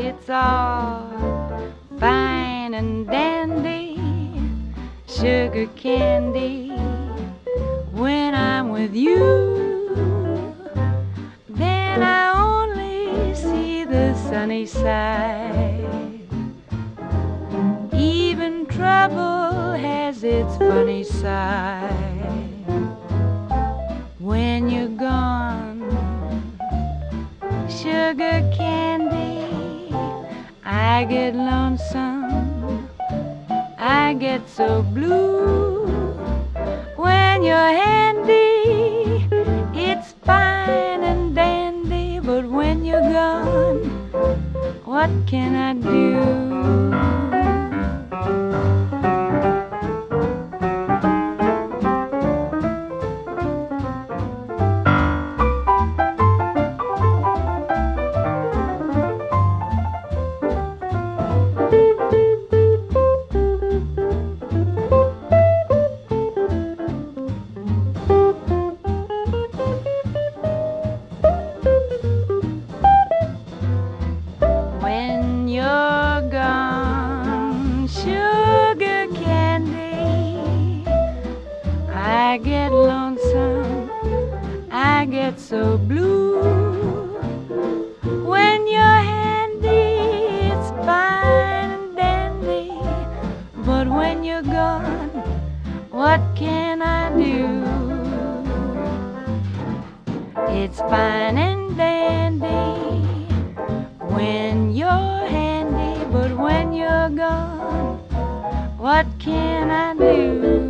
it's all fine and dandy, sugar candy. When I'm with you, then I only see the sunny side. Even trouble has its funny side. When you're gone, sugar candy, I get lonesome, I get so blue. When you're handy, it's fine and dandy, but when you're gone, what can I do? When you're gone, sugar candy, I get lonesome, I get so blue. When you're handy, it's fine and dandy, but when you're gone, what can I do? It's fine and dandy when you're handy, but when you're gone, what can I do?